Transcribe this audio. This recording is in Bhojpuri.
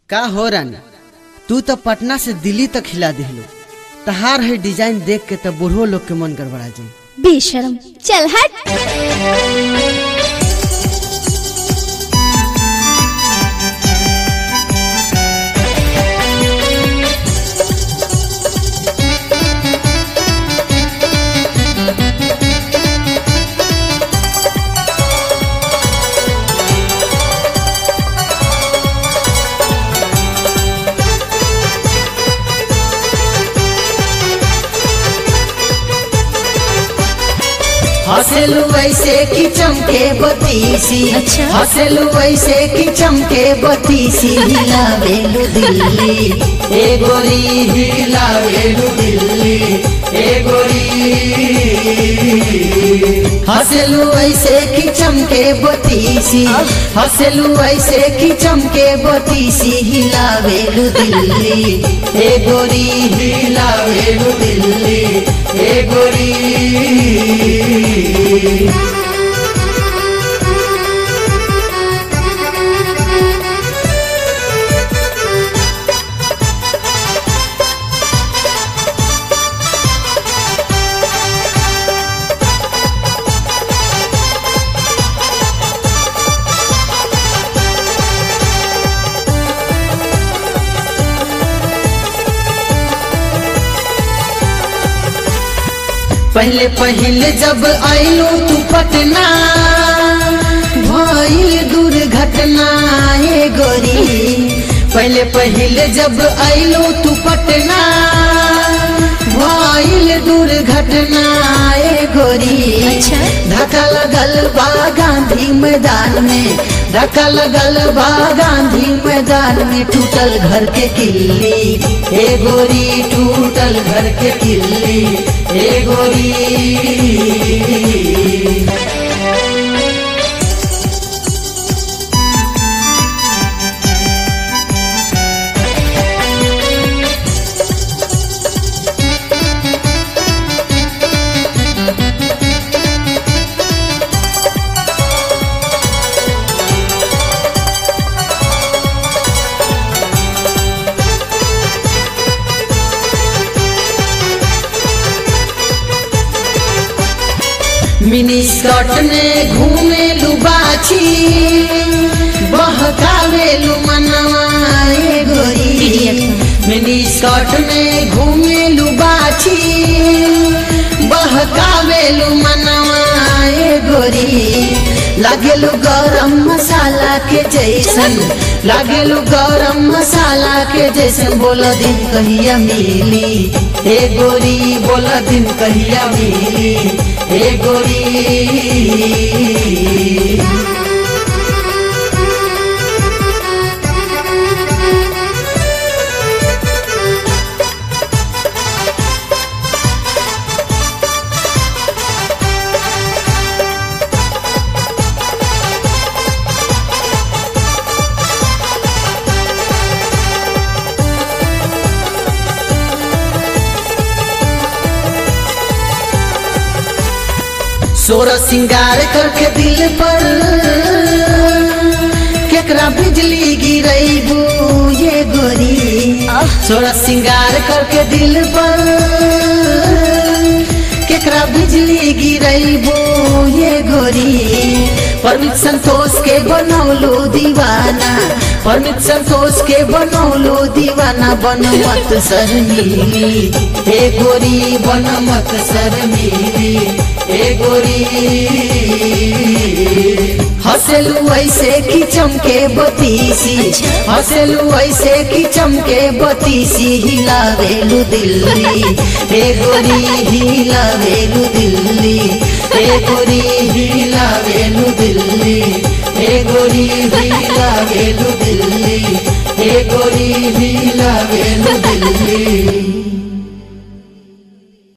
का हो रानी, तू तो पटना से दिल्ली तक हिला दिलू। तहार है डिजाइन देख के तो बूढ़ो लोग के मन गड़बड़ा जाए। बेशरम, चल हट। हंसलू ऐसे कि चमके बतीसी, अच्छा। हंसलू ऐसे कि चमके बतीसी, हिलावेलू दिल्ली ए गोरी, हिलावेलू दिल्ली ए गोरी। हंसलू ऐसे कि चमके बतीसी, हंसलू ऐसे कि चमके बतीसी, हिलावेलू दिल्ली ए गोरी, हिलावेलू दिल्ली ए गोरी। पहले पहले जब आइलू तू पटना, भइल दुर्घटना ए गोरी। पहले पहले जब आइलू तू पटना, भइल दुर्घटना ए गोरी। अच्छा। धक्का लगल बा गांधी मैदान में, धक्का लगल बा गांधी मैदान में, टूटल घर के किल्ली ए गोरी, टूटल घर के किल्ली ए गोरी। मिनी स्कर्ट में घूमे लुबाची, बहकावे लु मनवा ए गोरी। मिनी स्कर्ट में घूमे लुबाची, बहकावे लु मनवा ए गोरी। लागेलु गरम मसाला के जैसन, लागेलु गरम मसाला के जैसन, बोला दिन कहिया मिली ए गोरी, बोला दिन कहिया मिली ए गोरी। सोरा सिंगार करके दिल पर केकरा बिजली गिरैबू ये गोरी। सोरा सिंगार करके दिल पर केकरा बिजली गिरैबू ये गोरी। परमित संतोष के बनौलू दीवाना, परमित संतोष के बनौलू दीवाना, बनमत शर्मिली ए गोरी, बनमत शर्मिली ए गोरी। हंसलू ऐसे कि चमके बतीसी, हंसलू ऐसे कि चमके बतीसी, हिलावेलू दिल्ली ए गोरी, हिलावेलू दिल्ली ए गोरी, हिलावेलू दिल्ली ए गोरी, हिलावेलू दिल्ली ए गोरी, हिलावेलू दिल्ली।